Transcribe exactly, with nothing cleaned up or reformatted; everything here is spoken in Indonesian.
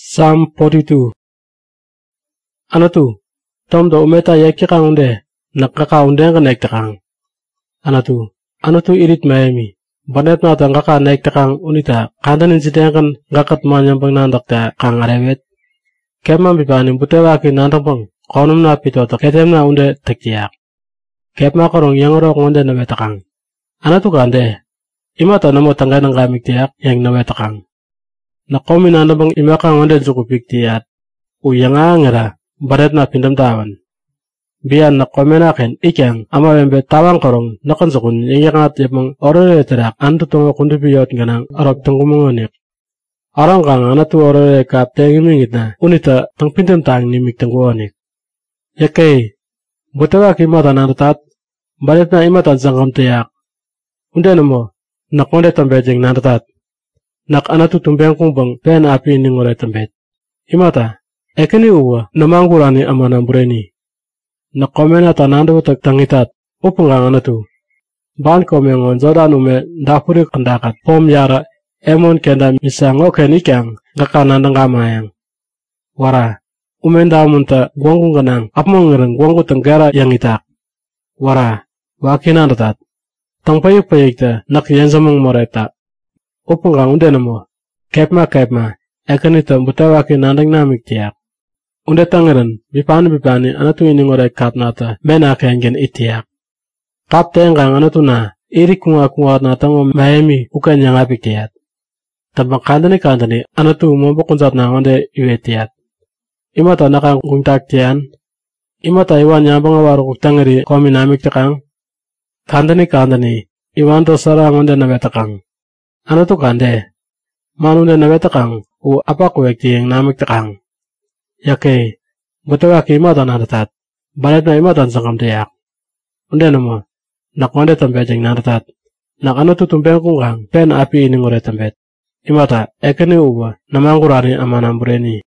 Psalm forty-two. Anatu, tom do umeta yeki kaunde, nakaka unde nga naik tekang. Anatu, anatu irit Miami. Banet na tang kaka naik tekang unita, kandan insiden kan gakat manyang pang nandak ta kang arewet. Kepman bipani butewaki nandang pang, konum na pito to ketem na unde tektiak. Kepma korong yang rok unde na wetakang. Anatu kande, imata namo tangga ng gamik tiak yang na wetakang. Nakomi na nabang imakang unde zukupik tiat. Uyanga ngera, baret na pindam tawan. Biyan nakomi na ken ikyang ama wembe tawang korong nakon sukun yang yakangat yapang orore terak anto tungo kundipiyot ganang arok tungkumungonik. Arang kang anatu orore kap tengi mingit na unita tang pindam tang nimik tungkuonik. Yakay, butawa ki mata nandatat, baret na imatan sangkam tiyak. Unde namo, nakonde tambejeng nandatat. Nak anatu tumbeng kumbang pen api ini ngore tembet. Imata, ekeni uwa namangurani amana bureni. Nak komena tananda utak tangitat, upungang anatu. Ban komengon zodan ume dapuri kandakat pom yara emon kenda misango kenikang gakanandang gamayang. Wara, umenda munta guanggung ganang apmangirang guanggu tenggara yang itak. Wara, wakinandatat. Tangpayuk-payuk ta nak yansamang moreta. Upang kang unde namo, kepma kepma, ekani ta butawaki nandang namik tiak. Unde tangaran, bipani bipani anatu ini ngore kap nata, mena kengen itiak. Kap tenggang anatu na, iri kunga kunga nata ngo Miami ukan yang apik tiat. Tabang kandani kandani, anatu mombo kunzat na onde iwe tiat. Imata nakang kungtak tian, imata iwan nyambang awaru kutangari komi namik takang. Kandani kandani, iwan to sarang onde nabetakang. Ano to kande? Manu na nawetakang u apa kuwekti yang namik takang. Yakay, butawaki imatan nadatat. Balet na imatan sangkam tiyak. Unde namo, nakonde tambejeng nadatat. Nak ano to tumpeng kung kang pen api ini ngore tambet. Imata, ekeni uwa namangkurani amanang bureni.